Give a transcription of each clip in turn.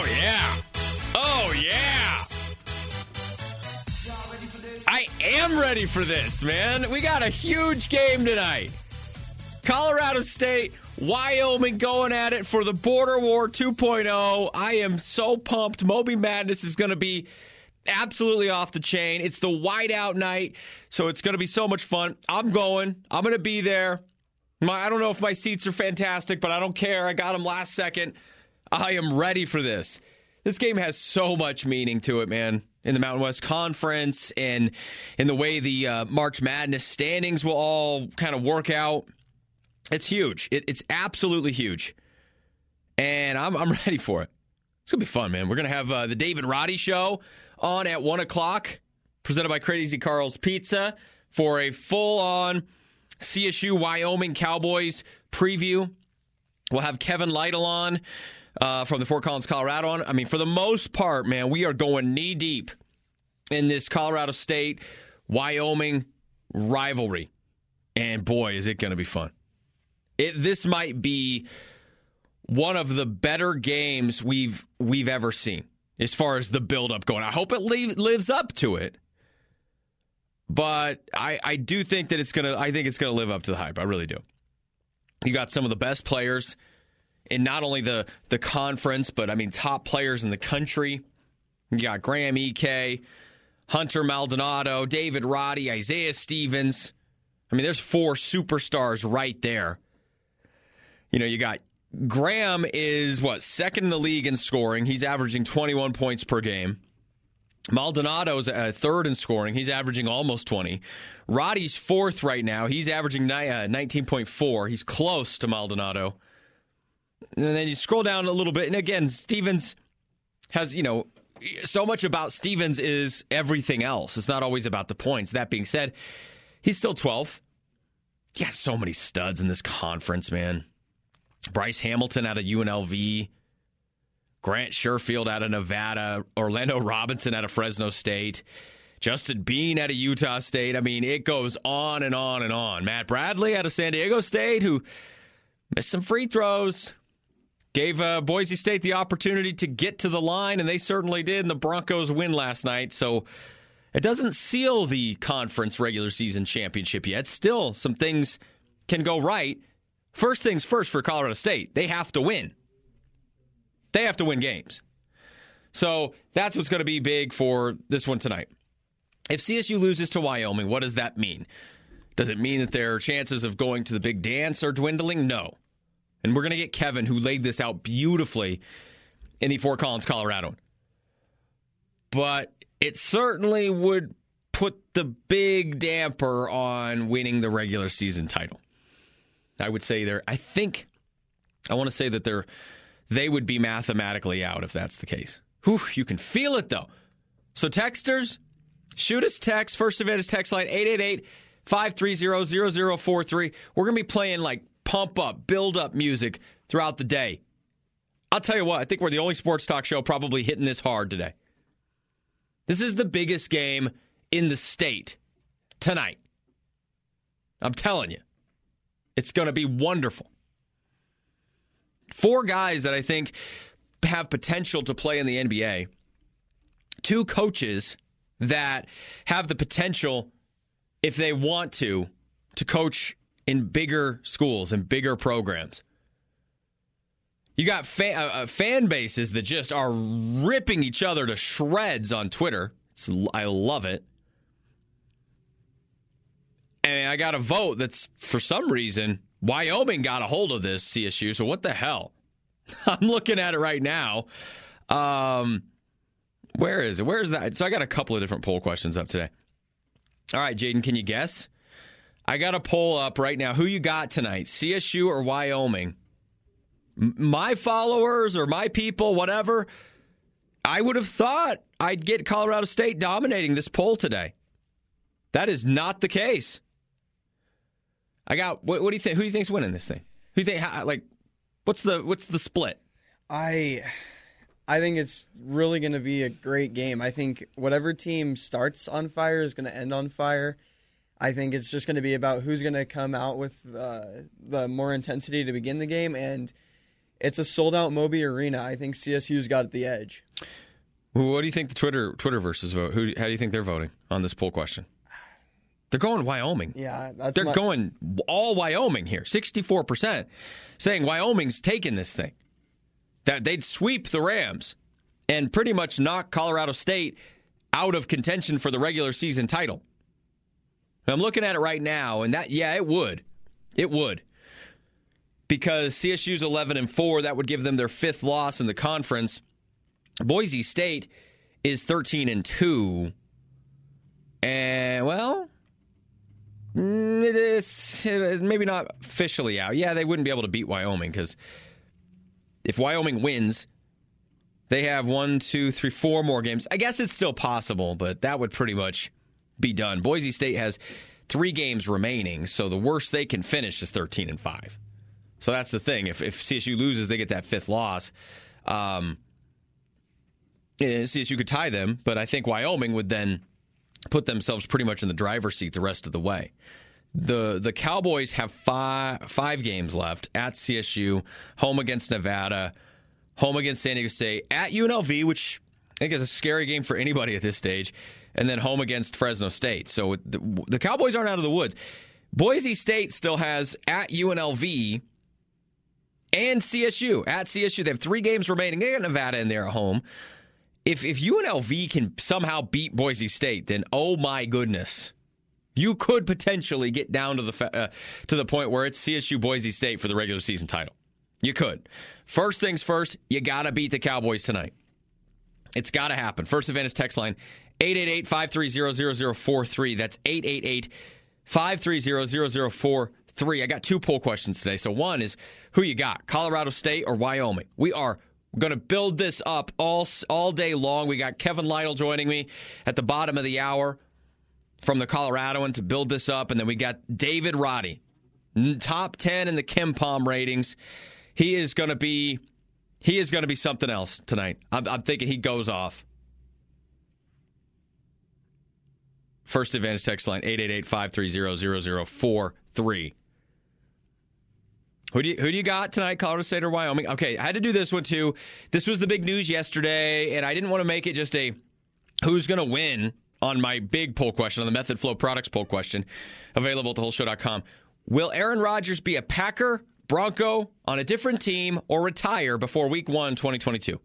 Oh, yeah. Oh, yeah. I am ready for this, man. We got a huge game tonight. Colorado State, Wyoming going at it for the Border War 2.0. I am so pumped. Moby Madness is going to be absolutely off the chain. It's the whiteout night, so it's going to be so much fun. I'm going to be there. I don't know if my seats are fantastic, but I don't care. I got them last second. I am ready for this. This game has so much meaning to it, man, in the Mountain West Conference and in the way the March Madness standings will all kind of work out. It's huge. It's absolutely huge. And I'm ready for it. It's going to be fun, man. We're going to have the David Roddy Show on at 1 o'clock, presented by Crazy Carl's Pizza, for a full-on CSU Wyoming Cowboys preview. We'll have Kevin Lytle on from the Fort Collins, Colorado on. I mean, for the most part, man, we are going knee-deep in this Colorado State-Wyoming rivalry. And, boy, is it going to be fun. This might be one of the better games we've ever seen as far as the build-up going. I hope it lives up to it. But I do think that it's going to live up to the hype. I really do. You got some of the best players in not only the conference, but, I mean, top players in the country. You got Graham Ike, Hunter Maldonado, David Roddy, Isaiah Stevens. I mean, there's 4 superstars right there. You know, you got Graham is, second in the league in scoring. He's averaging 21 points per game. Maldonado's third in scoring. He's averaging almost 20. Roddy's fourth right now. He's averaging 19.4. He's close to Maldonado. And then you scroll down a little bit, and again, Stevens has, so much about Stevens is everything else. It's not always about the points. That being said, he's still 12th. You got so many studs in this conference, man. Bryce Hamilton out of UNLV. Grant Sherfield out of Nevada. Orlando Robinson out of Fresno State. Justin Bean out of Utah State. I mean, it goes on and on and on. Matt Bradley out of San Diego State, who missed some free throws. Gave Boise State the opportunity to get to the line, and they certainly did, and the Broncos win last night. So it doesn't seal the conference regular season championship yet. Still, some things can go right. First things first for Colorado State. They have to win. They have to win games. So that's what's going to be big for this one tonight. If CSU loses to Wyoming, what does that mean? Does it mean that their chances of going to the big dance are dwindling? No. And we're going to get Kevin, who laid this out beautifully in the Fort Collins, Colorado. But it certainly would put the big damper on winning the regular season title. I would say I want to say that they would be mathematically out if that's the case. Whew, you can feel it, though. So texters, shoot us text. First Advantage text line, 888-530-0043. We're going to be playing, pump up, build up music throughout the day. I'll tell you what, I think we're the only sports talk show probably hitting this hard today. This is the biggest game in the state tonight. I'm telling you. It's going to be wonderful. 4 guys that I think have potential to play in the NBA. 2 coaches that have the potential, if they want to coach in bigger schools and bigger programs. You got fan bases that just are ripping each other to shreds on Twitter. I love it. And I got a vote that's, for some reason, Wyoming got a hold of this CSU, so what the hell? I'm looking at it right now. Where is it? Where is that? So I got a couple of different poll questions up today. All right, Jaden, can you guess? I got a poll up right now. Who you got tonight, CSU or Wyoming? My followers or my people, whatever, I would have thought I'd get Colorado State dominating this poll today. That is not the case. I got. What do you think? Who do you think's winning this thing? Who do you think? What's the split? I think it's really going to be a great game. I think whatever team starts on fire is going to end on fire. I think it's just going to be about who's going to come out with the more intensity to begin the game. And it's a sold-out Moby Arena. I think CSU's got the edge. What do you think the Twitterverse vote? How do you think they're voting on this poll question? They're going Wyoming. Yeah, they're going all Wyoming here. 64% saying Wyoming's taking this thing. That they'd sweep the Rams and pretty much knock Colorado State out of contention for the regular season title. I'm looking at it right now, and it would. It would. Because CSU's 11-4, that would give them their 5th loss in the conference. Boise State is 13-2. And, well, it's maybe not officially out. Yeah, they wouldn't be able to beat Wyoming because if Wyoming wins, they have 4 more games. I guess it's still possible, but that would pretty much be done. Boise State has 3 games remaining, so the worst they can finish is 13-5. So that's the thing. If CSU loses, they get that 5th loss. CSU could tie them, but I think Wyoming would then put themselves pretty much in the driver's seat the rest of the way. The Cowboys have 5 games left at CSU, home against Nevada, home against San Diego State, at UNLV, which I think is a scary game for anybody at this stage, and then home against Fresno State. So the Cowboys aren't out of the woods. Boise State still has at UNLV and CSU. At CSU, they have 3 games remaining. They got Nevada in there at home. If UNLV can somehow beat Boise State, then oh my goodness, you could potentially get down to the point where it's CSU Boise State for the regular season title. You could. First things first, you got to beat the Cowboys tonight. It's got to happen. First Advantage text line 888-530-0043. That's 888-530-0043. I got 2 poll questions today. So one is, who you got, Colorado State or Wyoming? We are going to build this up all day long. We got Kevin Lytle joining me at the bottom of the hour from the Coloradoan to build this up. And then we got David Roddy, top 10 in the KenPom ratings. He is going to be something else tonight. I'm thinking he goes off. First Advantage text line 888-530-0043. Who do you got tonight, Colorado State or Wyoming? Okay, I had to do this one too. This was the big news yesterday, and I didn't want to make it just a who's going to win on my big poll question, on the Method Flow Products poll question, available at thewholeshow.com. Will Aaron Rodgers be a Packer, Bronco, on a different team, or retire before Week 1, 2022?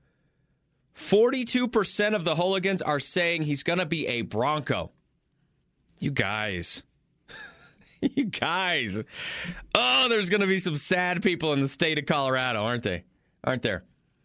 42% of the hooligans are saying he's going to be a Bronco. You guys. You guys. Oh, there's going to be some sad people in the state of Colorado, aren't they? Aren't there?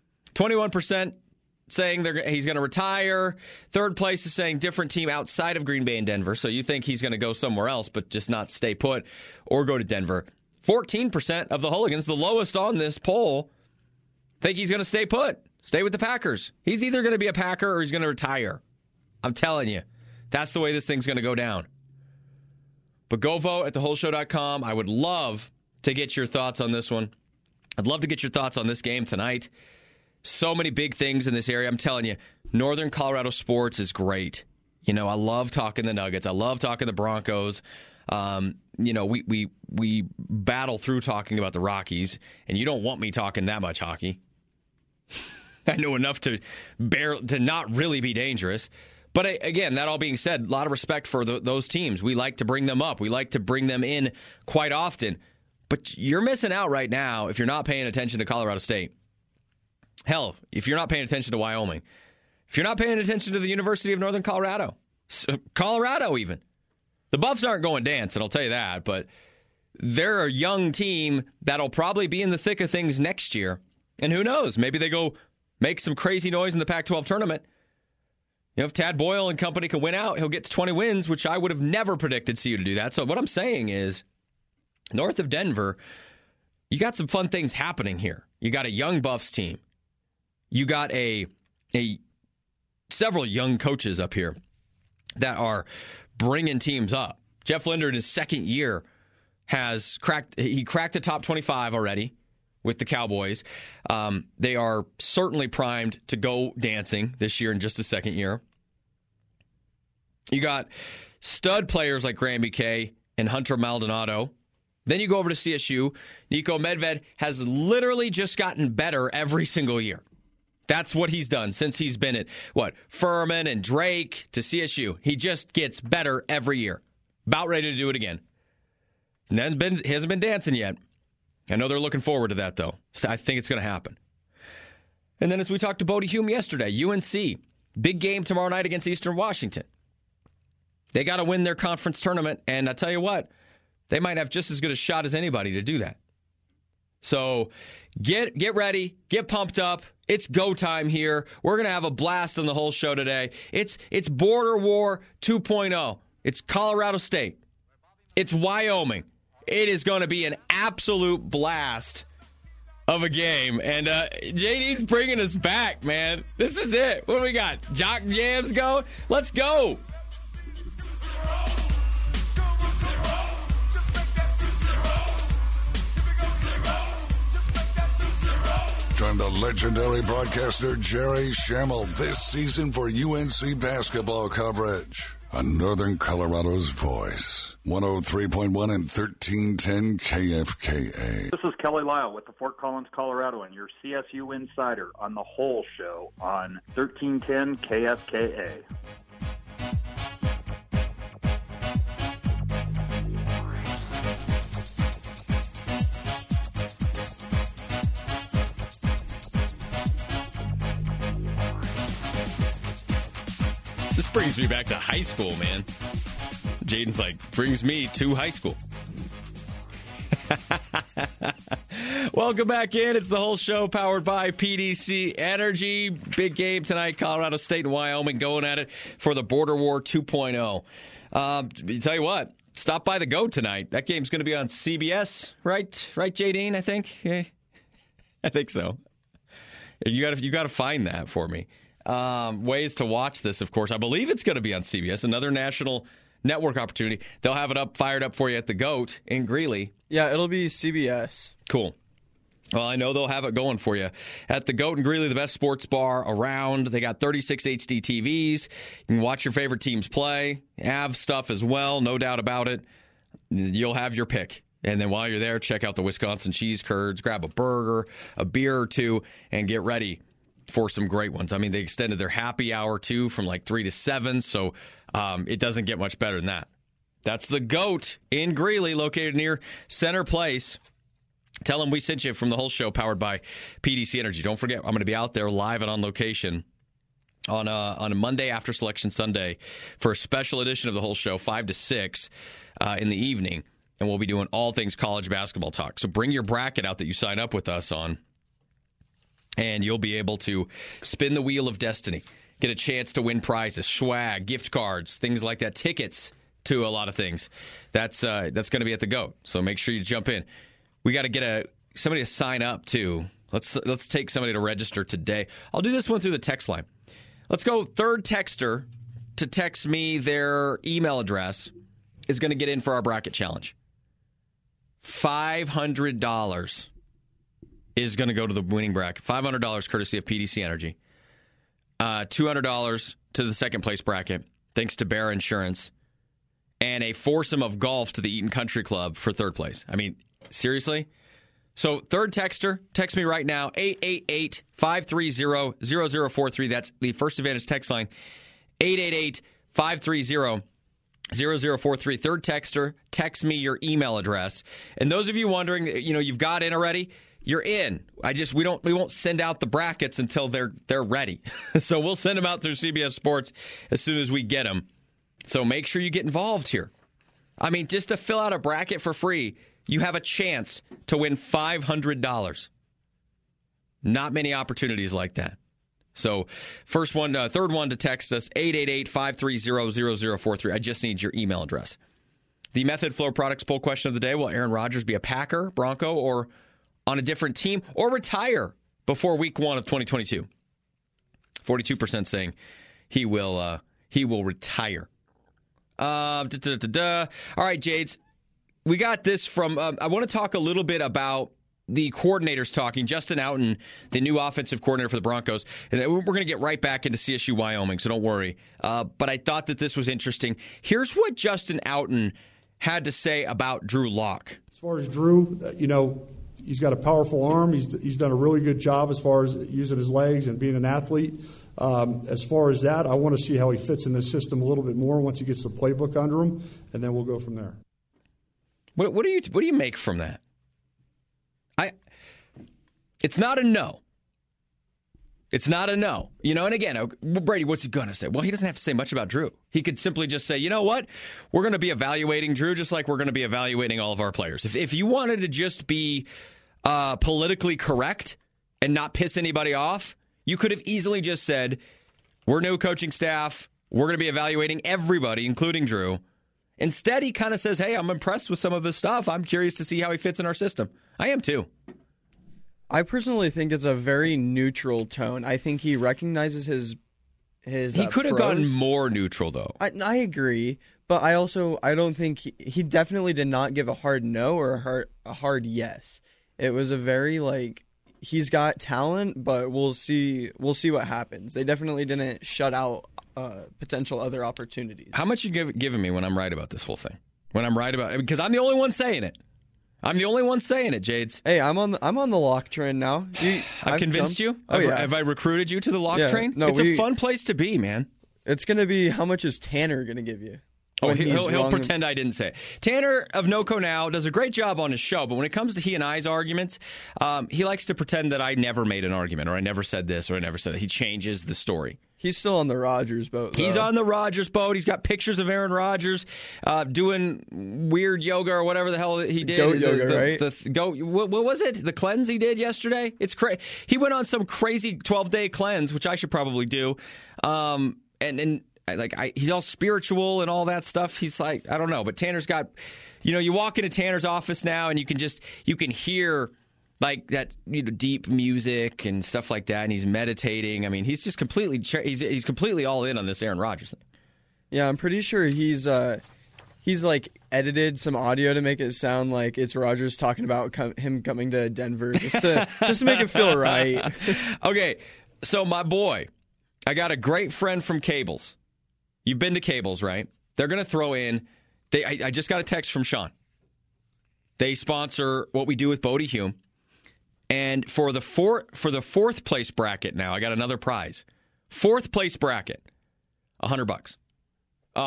21% saying he's going to retire. Third place is saying different team outside of Green Bay and Denver. So you think he's going to go somewhere else, but just not stay put or go to Denver. 14% of the hooligans, the lowest on this poll, think he's going to stay put. Stay with the Packers. He's either going to be a Packer or he's going to retire. I'm telling you. That's the way this thing's going to go down. But go vote at thewholeshow.com. I would love to get your thoughts on this one. I'd love to get your thoughts on this game tonight. So many big things in this area. I'm telling you, Northern Colorado sports is great. You know, I love talking the Nuggets. I love talking the Broncos. You know, we battle through talking about the Rockies, and you don't want me talking that much hockey. I know enough to not really be dangerous. But again, that all being said, a lot of respect for those teams. We like to bring them up. We like to bring them in quite often. But you're missing out right now if you're not paying attention to Colorado State. Hell, if you're not paying attention to Wyoming. If you're not paying attention to the University of Northern Colorado. Colorado even. The Buffs aren't going dancing, I'll tell you that. But they're a young team that'll probably be in the thick of things next year. And who knows? Maybe they go make some crazy noise in the Pac-12 tournament. You know, if Tad Boyle and company can win out, he'll get to 20 wins, which I would have never predicted CU to do that. So what I'm saying is, north of Denver, you got some fun things happening here. You got a young Buffs team. You got several young coaches up here that are bringing teams up. Jeff Linder in his second year has cracked the top 25 already with the Cowboys. They are certainly primed to go dancing this year in just a second year. You got stud players like Graham BK and Hunter Maldonado Then you go over to CSU. Niko Medved has literally just gotten better every single year. That's what he's done since he's been at, Furman and Drake to CSU. He just gets better every year. About ready to do it again. He hasn't been dancing yet. I know they're looking forward to that, though. So I think it's going to happen. And then as we talked to Bodie Hume yesterday, UNC, big game tomorrow night against Eastern Washington. They got to win their conference tournament, and I tell you what, they might have just as good a shot as anybody to do that. So get ready, get pumped up. It's go time here. We're going to have a blast on the whole show today. It's Border War 2.0. It's Colorado State. It's Wyoming. It is going to be an absolute blast of a game. And JD's bringing us back, man. This is it. What do we got? Jock Jams go? Let's go. Join the legendary broadcaster Jerry Schammel this season for UNC basketball coverage on Northern Colorado's voice, 103.1 and 1310 KFKA. This is Kelly Lyle with the Fort Collins Coloradoan, your CSU insider on the whole show on 1310 KFKA. This brings me back to high school, man. Jaden's like, brings me to high school. Welcome back in. It's the whole show powered by PDC Energy. Big game tonight. Colorado State and Wyoming going at it for the Border War 2.0. Tell you what, stop by the GOAT tonight. That game's going to be on CBS, right? Right, Jadine, I think? Yeah. I think so. You got to find that for me. Ways to watch this, of course. I believe it's going to be on CBS, another national network opportunity. They'll have it fired up for you at the GOAT in Greeley. Yeah, it'll be CBS. Cool. Well, I know they'll have it going for you. At the GOAT in Greeley, the best sports bar around. They got 36 HD TVs. You can watch your favorite teams play. Have stuff as well, no doubt about it. You'll have your pick. And then while you're there, check out the Wisconsin cheese curds, grab a burger, a beer or two, and get ready for some great ones. I mean, they extended their happy hour, too, from like 3 to 7, so it doesn't get much better than that. That's the GOAT in Greeley, located near Center Place. Tell them we sent you from the whole show, powered by PDC Energy. Don't forget, I'm going to be out there live and on location on a Monday after Selection Sunday for a special edition of the whole show, 5 to 6 in the evening, and we'll be doing all things college basketball talk. So bring your bracket out that you sign up with us on, and you'll be able to spin the wheel of destiny, get a chance to win prizes, swag, gift cards, things like that, tickets to a lot of things. That's going to be at the GOAT, so make sure you jump in. We got to get somebody to sign up, too. Let's take somebody to register today. I'll do this one through the text line. Let's go. Third texter to text me their email address is going to get in for our bracket challenge. $500 is going to go to the winning bracket. $500 courtesy of PDC Energy. $200 to the second place bracket, thanks to Bear Insurance. And a foursome of golf to the Eaton Country Club for third place. I mean, seriously? So third texter, text me right now, 888-530-0043. That's the First Advantage text line, 888-530-0043. Third texter, text me your email address. And those of you wondering, you've got in already, you're in. We won't send out the brackets until they're ready. So we'll send them out through CBS Sports as soon as we get them. So make sure you get involved here. I mean, just to fill out a bracket for free, you have a chance to win $500. Not many opportunities like that. So third one to text us, 888-530-0043. I just need your email address. The Method Flow Products poll question of the day: will Aaron Rodgers be a Packer, Bronco, or on a different team, or retire before week 1 of 2022? 42% saying he will retire. All right, Jades, we got this from, I want to talk a little bit about the coordinators talking. Justin Outen, the new offensive coordinator for the Broncos. And we're going to get right back into CSU Wyoming, so don't worry. But I thought that this was interesting. Here's what Justin Outen had to say about Drew Lock. As far as Drew, he's got a powerful arm. He's done a really good job as far as using his legs and being an athlete. As far as that, I want to see how he fits in this system a little bit more once he gets the playbook under him, and then we'll go from there. What do you make from that? It's not a no. It's not a no. And again, Brady, what's he going to say? Well, he doesn't have to say much about Drew. He could simply just say, you know what? We're going to be evaluating Drew just like we're going to be evaluating all of our players. If you wanted to just be politically correct and not piss anybody off, you could have easily just said, we're new coaching staff. We're going to be evaluating everybody, including Drew. Instead, he kind of says, hey, I'm impressed with some of his stuff. I'm curious to see how he fits in our system. I am too. I personally think it's a very neutral tone. I think he recognizes his He could have gotten more neutral, though. I agree, but I don't think he definitely did not give a hard no or a hard yes. It was a very he's got talent, but we'll see what happens. They definitely didn't shut out potential other opportunities. How much you giving me when I'm right about this whole thing? When I'm right about it, because I'm the only one saying it. I'm the only one saying it, Jades. Hey, I'm on the lock train now. I've convinced you? Oh, yeah. Have I recruited you to the lock train? No, it's a fun place to be, man. It's going to be, how much is Tanner going to give you? Oh, he'll pretend I didn't say it. Tanner of NoCo Now does a great job on his show, but when it comes to he and I's arguments, he likes to pretend that I never made an argument, or I never said this, or I never said that. He changes the story. He's still on the Rodgers boat, though. He's on the Rodgers boat. He's got pictures of Aaron Rodgers doing weird yoga or whatever the hell he did. Goat yoga, right? What was it? The cleanse he did yesterday? It's crazy. He went on some crazy 12-day cleanse, which I should probably do. He's all spiritual and all that stuff. He's like, I don't know, but Tanner's got, you walk into Tanner's office now and you can hear like that, deep music and stuff like that, and he's meditating. I mean, he's just completely he's completely all in on this Aaron Rodgers thing. Yeah, I'm pretty sure he's edited some audio to make it sound like it's Rodgers talking about him coming to Denver just to make it feel right. Okay, so my boy, I got a great friend from Cables. You've been to Cables, right? They're going to throw in. I just got a text from Sean. They sponsor what we do with Bodie Hume. And for the fourth place bracket now, I got another prize. Fourth place bracket, $100. A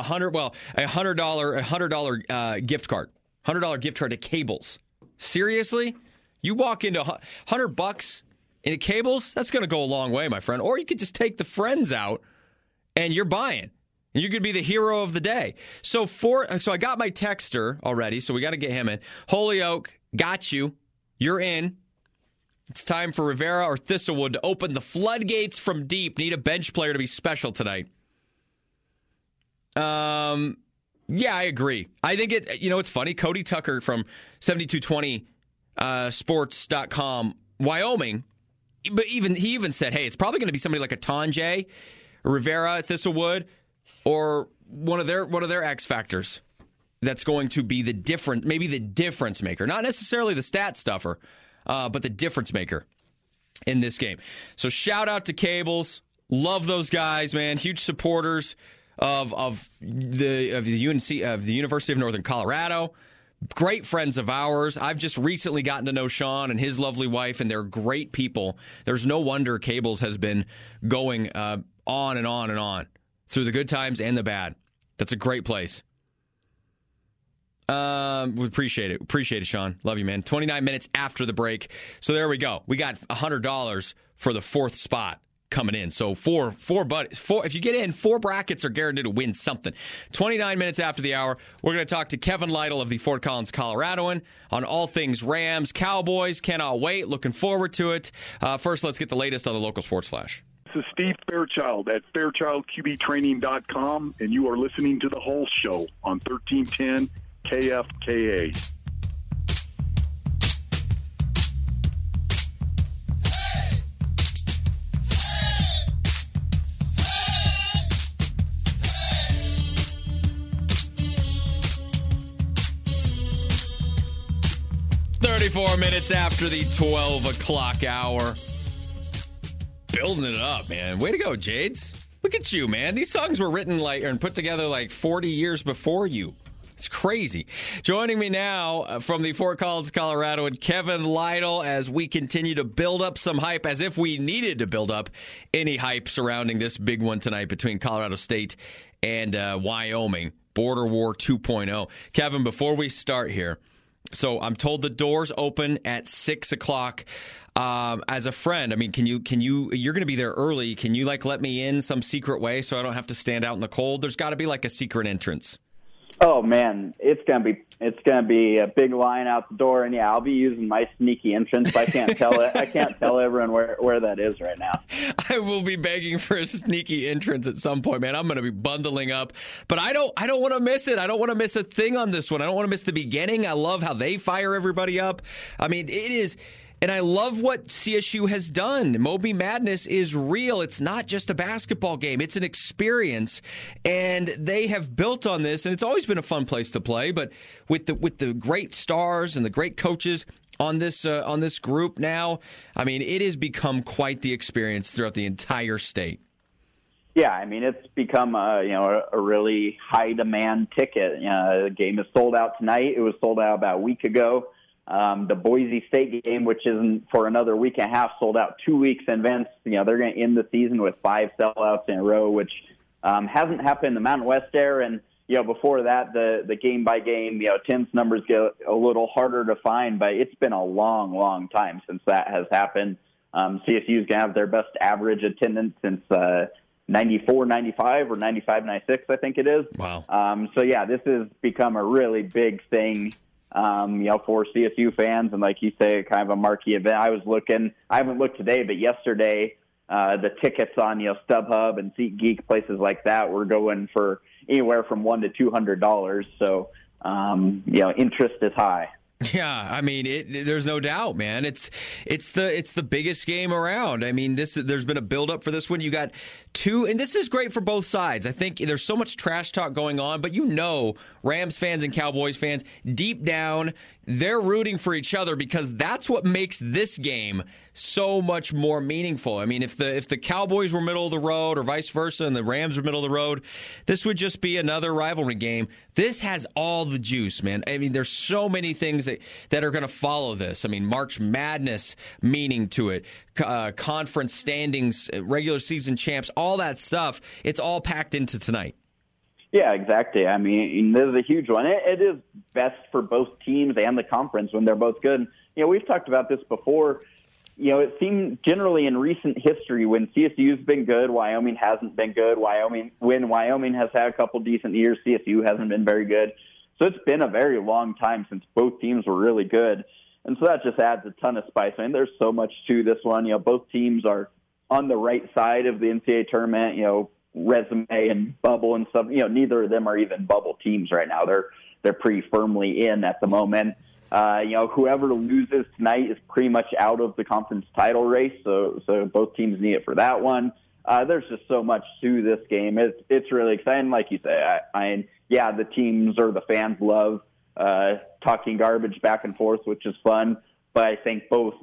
$100 gift card. $100 gift card to Cables. Seriously? You walk into $100 into Cables, that's going to go a long way, my friend. Or you could just take the friends out and you're buying. And you could be the hero of the day. So I got my texter already, so we got to get him in. Holyoke, got you. You're in. It's time for Rivera or Thistlewood to open the floodgates from deep. Need a bench player to be special tonight. Yeah, I agree. I think it's funny. Cody Tucker from 7220sports.com, Wyoming, but he even said, hey, it's probably going to be somebody like a Tonje, Rivera, Thistlewood, or one of their X factors that's going to be the difference maker. Not necessarily the stat stuffer, but the difference maker in this game. So shout out to Cables. Love those guys, man. Huge supporters of the UNC, of the University of Northern Colorado. Great friends of ours. I've just recently gotten to know Sean and his lovely wife, and they're great people. There's no wonder Cables has been going on and on and on through the good times and the bad. That's a great place. We appreciate it. Appreciate it, Sean. Love you, man. 29 minutes after the break. So there we go. We got $100 for the fourth spot coming in. So four, if you get in, 4 brackets are guaranteed to win something. 29 minutes after the hour, we're going to talk to Kevin Lytle of the Fort Collins Coloradoan on all things Rams, Cowboys. Cannot wait. Looking forward to it. First, let's get the latest on the local sports flash. This is Steve Fairchild at FairchildQBTraining.com, and you are listening to The Whole Show on 1310 KFKA. "34 minutes after the 12 o'clock hour. Building it up, man. Way to go, Jades. Look at you, man. These songs were written and put together 40 years before you. It's crazy. Joining me now from the Fort Collins, Colorado, and Kevin Lytle as we continue to build up some hype, as if we needed to build up any hype surrounding this big one tonight between Colorado State and Wyoming, Border War 2.0. Kevin, before we start here, so I'm told the doors open at 6 o'clock. As a friend, I mean, you're going to be there early. Can you let me in some secret way so I don't have to stand out in the cold? There's got to be a secret entrance. Oh man, it's gonna be a big line out the door, and yeah, I'll be using my sneaky entrance. I can't tell it. I can't tell everyone where that is right now. I will be begging for a sneaky entrance at some point, man. I'm going to be bundling up, but I don't want to miss it. I don't want to miss a thing on this one. I don't want to miss the beginning. I love how they fire everybody up. I mean, it is. And I love what CSU has done. Moby Madness is real. It's not just a basketball game. It's an experience. And they have built on this, and it's always been a fun place to play. But with the great stars and the great coaches on this group now, I mean, it has become quite the experience throughout the entire state. Yeah, I mean, it's become a really high-demand ticket. The game is sold out tonight. It was sold out about a week ago. The Boise State game, which isn't for another week and a half, sold out 2 weeks in advance. They're going to end the season with 5 sellouts in a row, which hasn't happened in the Mountain West there. And before that, the game by game, Tim's numbers get a little harder to find, but it's been a long, long time since that has happened. CSU is going to have their best average attendance since 94, 95 or 95, 96, I think it is. Wow. So yeah, this has become a really big thing. For CSU fans, and like you say, kind of a marquee event. I haven't looked today, but yesterday, the tickets on, StubHub and SeatGeek, places like that, were going for anywhere from $100 to $200. So, interest is high. Yeah, I mean, there's no doubt, man. It's the biggest game around. I mean, there's been a build-up for this one. You got two, and this is great for both sides. I think there's so much trash talk going on, but Rams fans and Cowboys fans, deep down, they're rooting for each other because that's what makes this game so much more meaningful. I mean, if the Cowboys were middle of the road or vice versa and the Rams were middle of the road, this would just be another rivalry game. This has all the juice, man. I mean, there's so many things that are going to follow this. I mean, March Madness meaning to it, conference standings, regular season champs, all that stuff. It's all packed into tonight. Yeah, exactly. I mean, this is a huge one. It is best for both teams and the conference when they're both good. We've talked about this before. It seemed generally in recent history when CSU's been good, Wyoming hasn't been good. When Wyoming has had a couple decent years, CSU hasn't been very good. So it's been a very long time since both teams were really good. And so that just adds a ton of spice. I mean, there's so much to this one. Both teams are on the right side of the NCAA tournament, resume and bubble and stuff. Neither of them are even bubble teams right now. They're pretty firmly in at the moment. Whoever loses tonight is pretty much out of the conference title race. So both teams need it for that one. There's just so much to this game. It's really exciting. Like you say, the teams or the fans love talking garbage back and forth, which is fun. But I think both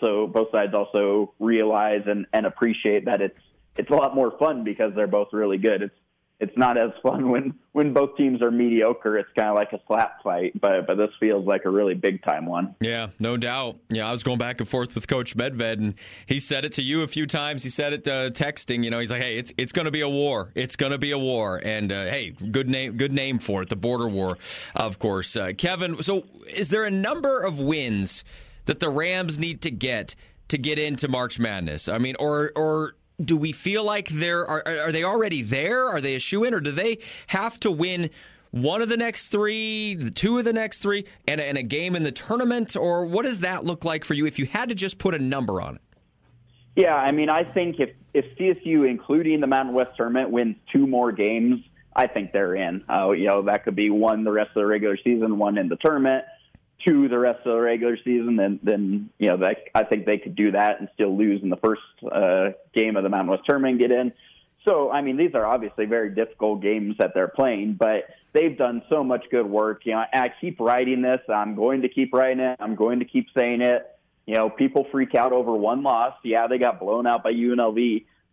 sides also realize and appreciate that it's a lot more fun because they're both really good. It's not as fun when both teams are mediocre. It's kind of like a slap fight, but this feels like a really big time one. Yeah, no doubt. Yeah, I was going back and forth with Coach Medved, and he said it to you a few times. He said it texting. He's like, "Hey, it's going to be a war. It's going to be a war." And hey, good name for it, the Border War, of course. Kevin, so is there a number of wins that the Rams need to get into March Madness? I mean, or do we feel like are they already there? Are they a shoo-in, or do they have to win one of the next three, two of the next three, and a game in the tournament? Or what does that look like for you if you had to just put a number on it? Yeah, I mean, I think if CSU, including the Mountain West tournament, wins 2 more games, I think they're in. That could be 1 the rest of the regular season, 1 in the tournament, 2 the rest of the regular season, then I think they could do that and still lose in the first game of the Mountain West tournament and get in. So, I mean, these are obviously very difficult games that they're playing, but they've done so much good work. I keep writing this. I'm going to keep writing it. I'm going to keep saying it. People freak out over one loss. Yeah, they got blown out by UNLV,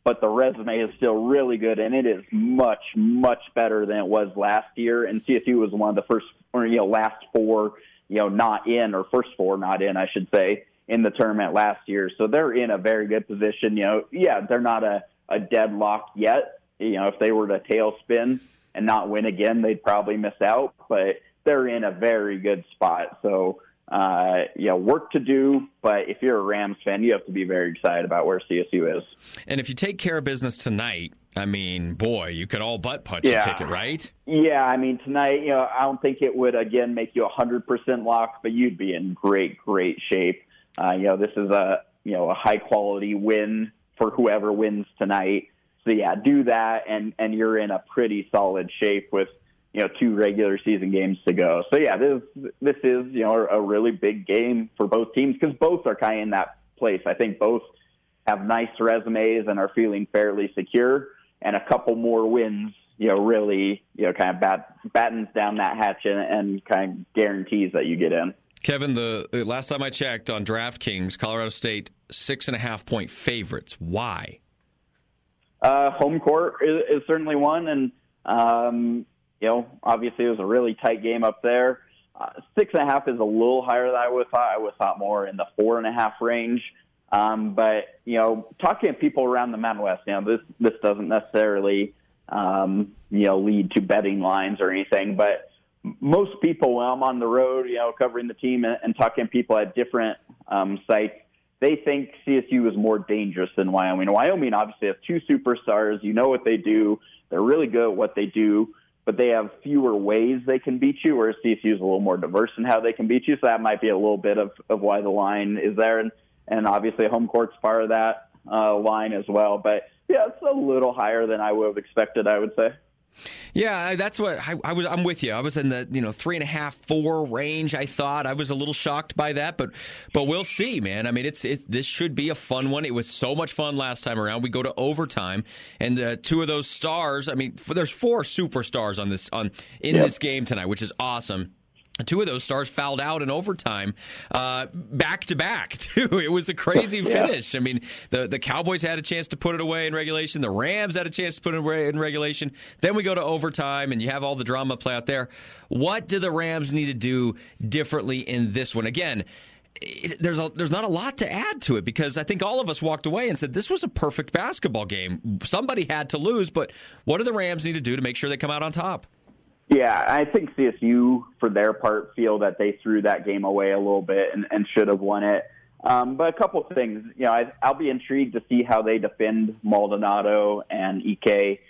but the resume is still really good, and it is much, much better than it was last year. And CSU was one of the first, or last four, not in, or first four not in, I should say, in the tournament last year. So they're in a very good position. They're not a deadlock yet. If they were to tailspin and not win again, they'd probably miss out. But they're in a very good spot. So, work to do. But if you're a Rams fan, you have to be very excited about where CSU is. And if you take care of business tonight, I mean, boy, you could all but punch a ticket, right? Yeah, I mean, tonight, I don't think it would, again, make you 100% locked, but you'd be in great, great shape. This is a high-quality win for whoever wins tonight. So, yeah, do that, and you're in a pretty solid shape with, 2 regular season games to go. So, yeah, this is, a really big game for both teams because both are kind of in that place. I think both have nice resumes and are feeling fairly secure, and a couple more wins, really, kind of battens down that hatch and kind of guarantees that you get in. Kevin, the last time I checked on DraftKings, Colorado State 6.5-point favorites. Why? Home court is certainly one, and obviously it was a really tight game up there. 6.5 is a little higher than I would have thought. I would have thought more in the 4.5 range. But talking to people around the Mountain West, this doesn't necessarily lead to betting lines or anything, but most people, when I'm on the road, covering the team and talking to people at different sites, they think CSU is more dangerous than Wyoming. Wyoming obviously has 2 superstars. You know what they do. They're really good at what they do, but they have fewer ways they can beat you, whereas CSU is a little more diverse in how they can beat you. So that might be a little bit of why the line is there. And obviously home court's part of that line as well. But, yeah, it's a little higher than I would have expected, I would say. Yeah, that's what I'm with you. I was in the 3.5, 4 range. I thought I was a little shocked by that, but we'll see, man. I mean, this should be a fun one. It was so much fun last time around. We go to overtime, and 2 of those stars. I mean, there's 4 superstars in this game tonight, which is awesome. 2 of those stars fouled out in overtime, back to back too. It was a crazy finish. I mean, the Cowboys had a chance to put it away in regulation. The Rams had a chance to put it away in regulation. Then we go to overtime, and you have all the drama play out there. What do the Rams need to do differently in this one? Again, there's not a lot to add to it because I think all of us walked away and said this was a perfect basketball game. Somebody had to lose, but what do the Rams need to do to make sure they come out on top? Yeah, I think CSU, for their part, feel that they threw that game away a little bit and should have won it. But a couple of things. I'll be intrigued to see how they defend Maldonado and Ike.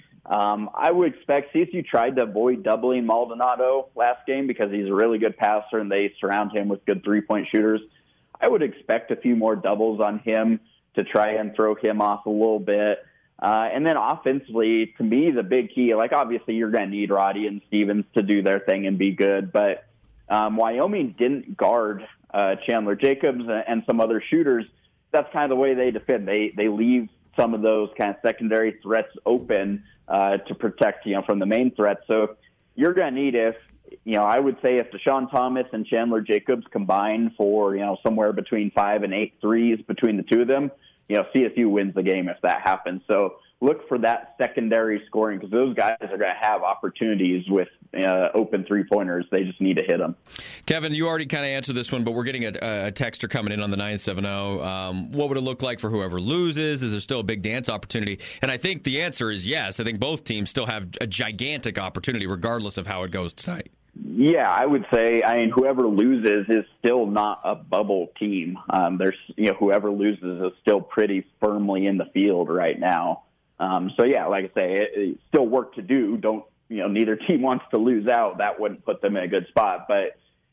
I would expect CSU tried to avoid doubling Maldonado last game because he's a really good passer and they surround him with good three-point shooters. I would expect a few more doubles on him to try and throw him off a little bit. And then offensively, to me, the big key, obviously you're going to need Roddy and Stevens to do their thing and be good, but Wyoming didn't guard Chandler Jacobs and some other shooters. That's kind of the way they defend. They leave some of those kind of secondary threats open to protect, from the main threat. So you're going to need I would say if Deshaun Thomas and Chandler Jacobs combine for, somewhere between 5 and 8 threes between the 2 of them, CSU wins the game if that happens. So look for that secondary scoring because those guys are going to have opportunities with open three-pointers. They just need to hit them. Kevin, you already kind of answered this one, but we're getting a texter coming in on the 970. What would it look like for whoever loses? Is there still a big dance opportunity? And I think the answer is yes. I think both teams still have a gigantic opportunity regardless of how it goes tonight. Yeah, I would say, whoever loses is still not a bubble team. Whoever loses is still pretty firmly in the field right now. So yeah, like I say, it's still work to do. Neither team wants to lose out. That wouldn't put them in a good spot. But,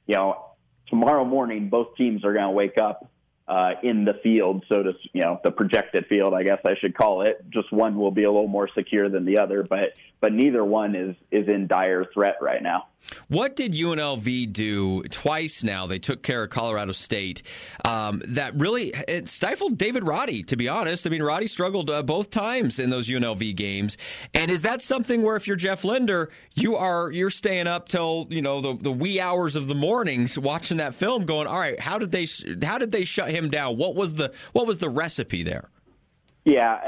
tomorrow morning, both teams are going to wake up in the field, so to, the projected field, I guess I should call it. Just one will be a little more secure than the other, but neither one is in dire threat right now. What did UNLV do twice now? They took care of Colorado State. That really stifled David Roddy, to be honest. I mean, Roddy struggled both times in those UNLV games. And is that something where if you're Jeff Linder, you're staying up till the wee hours of the mornings watching that film, going, all right, how did they shut him down? What was the recipe there? Yeah.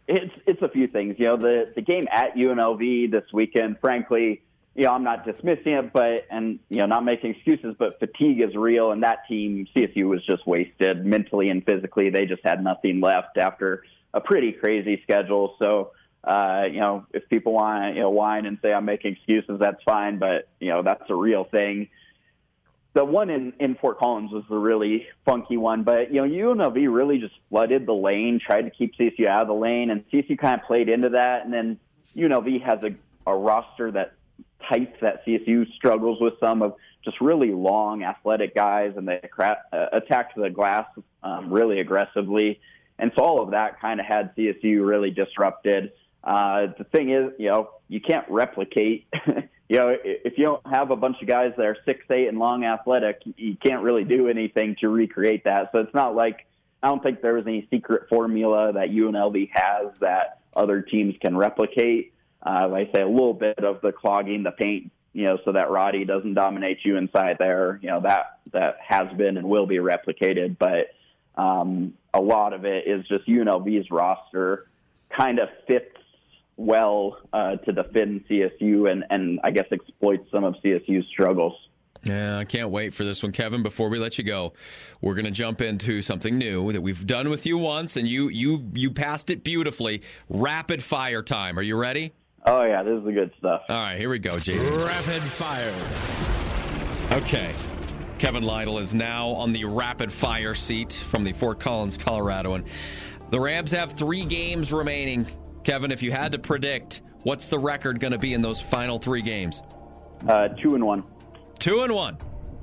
it's a few things. The game at UNLV this weekend, frankly, I'm not dismissing it, but not making excuses, but fatigue is real, and that team, CSU, was just wasted mentally and physically. They just had nothing left after a pretty crazy schedule. So, if people want to whine and say I'm making excuses, that's fine, but that's a real thing. The one in Fort Collins was the really funky one, but UNLV really just flooded the lane, tried to keep CSU out of the lane, and CSU kind of played into that. And then UNLV has a roster that type that CSU struggles with, some of just really long, athletic guys, and they attack the glass really aggressively. And so all of that kind of had CSU really disrupted. The thing is, you can't replicate. If you don't have a bunch of guys that are 6'8" and long, athletic, you can't really do anything to recreate that. So it's not like, I don't think there was any secret formula that UNLV has that other teams can replicate. Like I say, a little bit of the clogging the paint, so that Roddy doesn't dominate you inside there. That has been and will be replicated. But a lot of it is just UNLV's roster kind of fits well to defend CSU and I guess exploit some of CSU's struggles. Yeah, I can't wait for this one, Kevin. Before we let you go, we're going to jump into something new that we've done with you once, and you passed it beautifully. Rapid fire time. Are you ready? Oh, yeah, this is the good stuff. All right, here we go, JD. Rapid fire. Okay. Kevin Lytle is now on the rapid fire seat from the Fort Collins, Colorado. And the Rams have 3 games remaining. Kevin, if you had to predict, what's the record going to be in those final 3 games? 2-1. 2-1.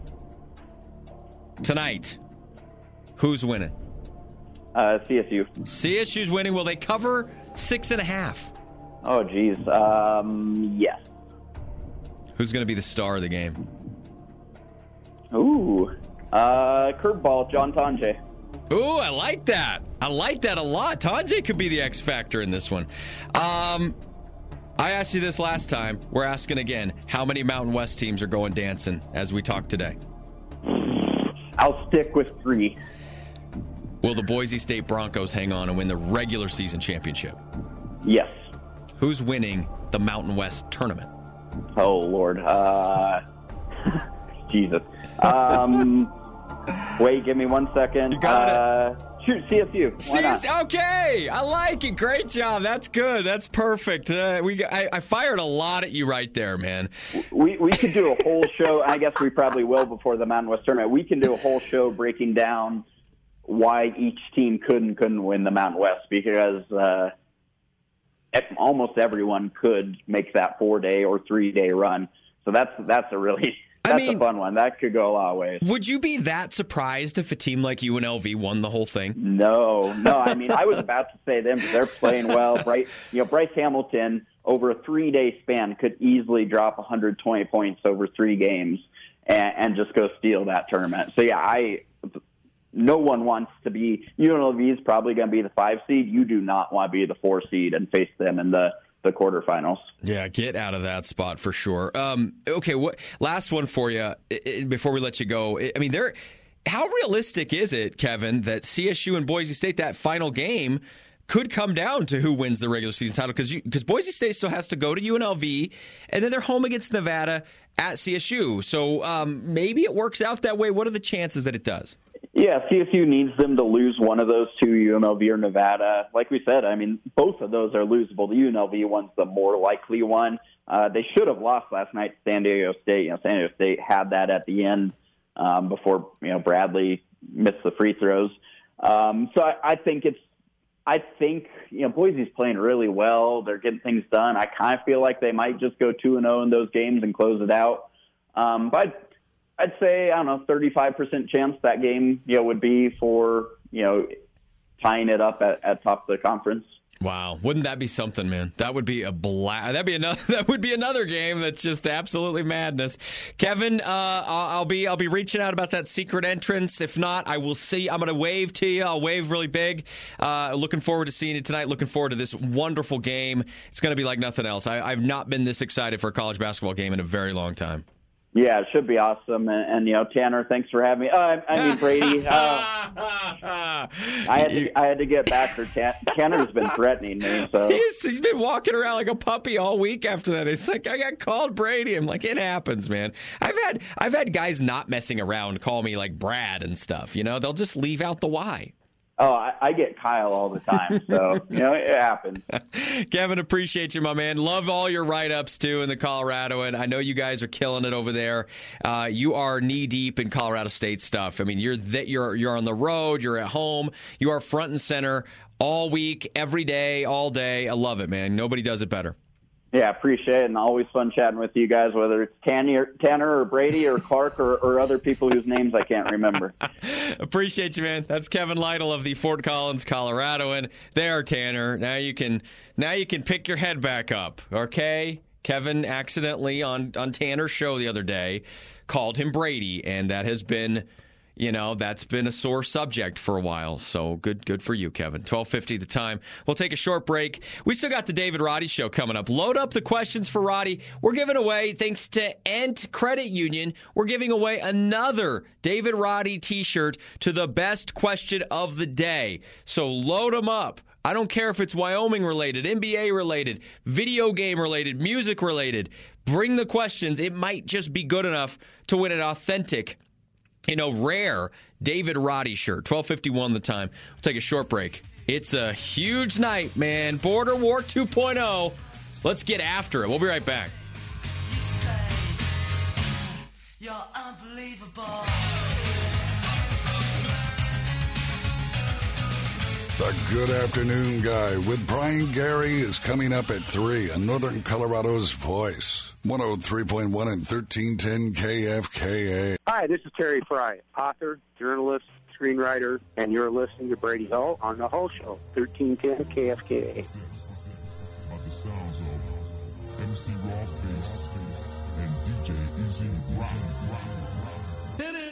Tonight, who's winning? CSU. CSU's winning. Will they cover 6.5? Oh, geez. Yes. Who's going to be the star of the game? Ooh. Curveball, John Tonje. Ooh, I like that. I like that a lot. Tonje could be the X factor in this one. I asked you this last time. We're asking again. How many Mountain West teams are going dancing as we talk today? I'll stick with 3. Will the Boise State Broncos hang on and win the regular season championship? Yes. Who's winning the Mountain West tournament? Oh, Lord. Jesus. Wait, give me 1 second. You got it. Shoot, CSU. Why not? Okay, I like it. Great job. That's good. That's perfect. I fired a lot at you right there, man. We could do a whole show. I guess we probably will before the Mountain West tournament. We can do a whole show breaking down why each team couldn't win the Mountain West, because almost everyone could make that 4-day or 3-day run. So that's a really a fun one. That could go a lot of ways. Would you be that surprised if a team like UNLV won the whole thing? No. I mean, I was about to say them because they're playing well. Bryce Hamilton over a 3-day span could easily drop 120 points over 3 games and just go steal that tournament. So yeah, no one wants to be. UNLV is probably going to be the 5 seed. You do not want to be the 4 seed and face them in the quarterfinals. Yeah, get out of that spot for sure. Okay, last one for you before we let you go. I mean, how realistic is it, Kevin, that CSU and Boise State, that final game, could come down to who wins the regular season title? Because Boise State still has to go to UNLV, and then they're home against Nevada at CSU. So maybe it works out that way. What are the chances that it does? Yeah, CSU needs them to lose one of ththose 2, UNLV or Nevada. Like we said, I mean, both of those are losable. The UNLV one's the more likely one. They should have lost last night to San Diego State. San Diego State had that at the end before Bradley missed the free throws. So I think Boise's playing really well. They're getting things done. I kind of feel like they might just go 2-0 in those games and close it out. But I'd say, 35% chance that game, would be for, tying it up at top of the conference. Wow. Wouldn't that be something, man? That would be a blast. That would be another game that's just absolutely madness. Kevin, I'll be reaching out about that secret entrance. If not, I will see. I'm going to wave to you. I'll wave really big. Looking forward to seeing you tonight. Looking forward to this wonderful game. It's going to be like nothing else. I've not been this excited for a college basketball game in a very long time. Yeah, it should be awesome. And Tanner, thanks for having me. I mean, Brady. I had to get back for Tanner's been threatening me. So he's been walking around like a puppy all week after that. It's like, I got called Brady. I'm like, it happens, man. I've had guys not messing around call me like Brad and stuff. You know, they'll just leave out the Y. Oh, I get Kyle all the time, so, you know, it happens. Kevin, appreciate you, my man. Love all your write-ups, too, in the Colorado, and I know you guys are killing it over there. You are knee-deep in Colorado State stuff. I mean, you're on the road, you're at home, you are front and center all week, every day, all day. I love it, man. Nobody does it better. Yeah, appreciate it, and always fun chatting with you guys, whether it's Tanner or Brady or Clark or other people whose names I can't remember. Appreciate you, man. That's Kevin Lytle of the Fort Collins, Colorado, and there, Tanner. Now you can pick your head back up, okay? Kevin accidentally on Tanner's show the other day called him Brady, and that has been, you know, that's been a sore subject for a while. So good for you, Kevin. 12:50 the time. We'll take a short break. We still got the David Roddy Show coming up. Load up the questions for Roddy. We're giving away, thanks to Ent Credit Union, we're giving away another David Roddy t-shirt to the best question of the day. So load them up. I don't care if it's Wyoming related, NBA related, video game related, music related. Bring the questions. It might just be good enough to win an authentic, you know, rare David Roddy shirt. 12:51 the time. We'll take a short break. It's a huge night, man. Border War 2.0. Let's get after it. We'll be right back. You're unbelievable. The Good Afternoon Guy with Brian Gary is coming up at 3 on Northern Colorado's Voice. 103.1 and 1310 KFKA. Hi, this is Terry Fry, author, journalist, screenwriter, and you're listening to Brady Hull on The Hull Show, 1310 KFKA. Are the sounds of MC Rawface and DJ Easy Rock. Hit it!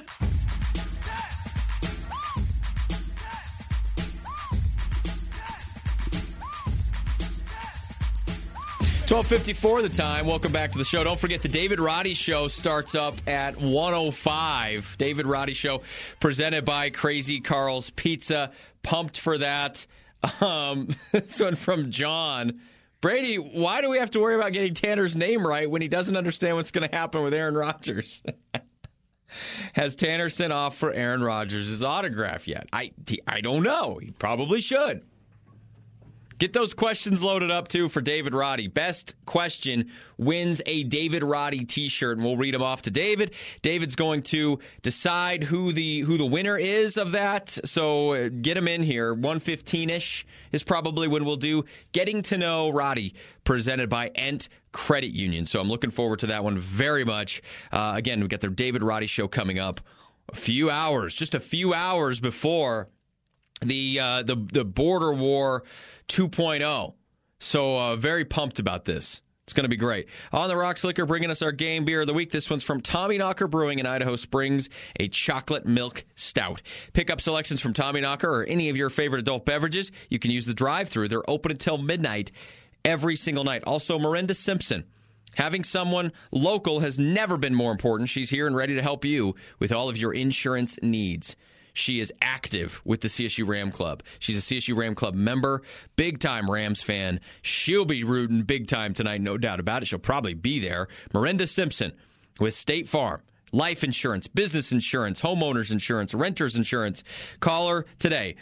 12:54 the time. Welcome back to the show. Don't forget the David Roddy Show starts up at 1:05. David Roddy Show presented by Crazy Carl's Pizza. Pumped for that. This one from John. Brady, why do we have to worry about getting Tanner's name right when he doesn't understand what's going to happen with Aaron Rodgers? Has Tanner sent off for Aaron Rodgers' autograph yet? I don't know. He probably should. Get those questions loaded up, too, for David Roddy. Best question wins a David Roddy t-shirt, and we'll read them off to David. David's going to decide who the winner is of that, so get him in here. 1:15-ish is probably when we'll do Getting to Know Roddy, presented by Ent Credit Union. So I'm looking forward to that one very much. Again, we've got the David Roddy Show coming up just a few hours before the Border War 2.0. So very pumped about this. It's going to be great. On the Rocks Liquor, bringing us our game beer of the week. This one's from Tommyknocker Brewing in Idaho Springs, a chocolate milk stout. Pick up selections from Tommyknocker or any of your favorite adult beverages. You can use the drive-thru. They're open until midnight every single night. Also, Miranda Simpson. Having someone local has never been more important. She's here and ready to help you with all of your insurance needs. She is active with the CSU Ram Club. She's a CSU Ram Club member, big-time Rams fan. She'll be rooting big time tonight, no doubt about it. She'll probably be there. Miranda Simpson with State Farm. Life insurance, business insurance, homeowners insurance, renters insurance. Call her today,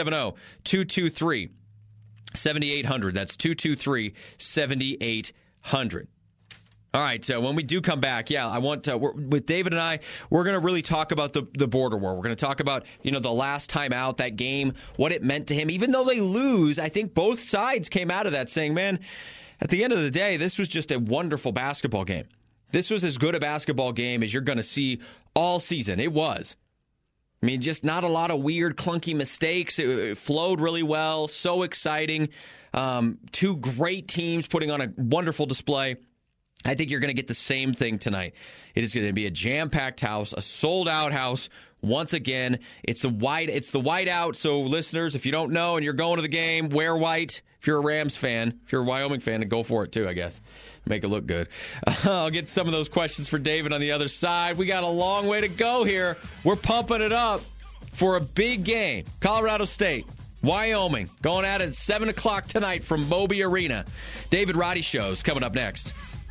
970-223-7800. That's 223-7800. All right, when we do come back, I want with David and I, we're going to really talk about the border war. We're going to talk about, the last time out, that game, what it meant to him. Even though they lose, I think both sides came out of that saying, man, at the end of the day, this was just a wonderful basketball game. This was as good a basketball game as you're going to see all season. It was. I mean, just not a lot of weird, clunky mistakes. It flowed really well, so exciting. Two great teams putting on a wonderful display. I think you're going to get the same thing tonight. It is going to be a jam-packed house, a sold-out house. Once again, it's the white out. So, listeners, if you don't know and you're going to the game, wear white. If you're a Rams fan, if you're a Wyoming fan, and go for it too, I guess. Make it look good. I'll get some of those questions for David on the other side. We got a long way to go here. We're pumping it up. for a big game. Colorado State, Wyoming, going at it at 7 o'clock tonight from Moby Arena. David Roddy Show's coming up next.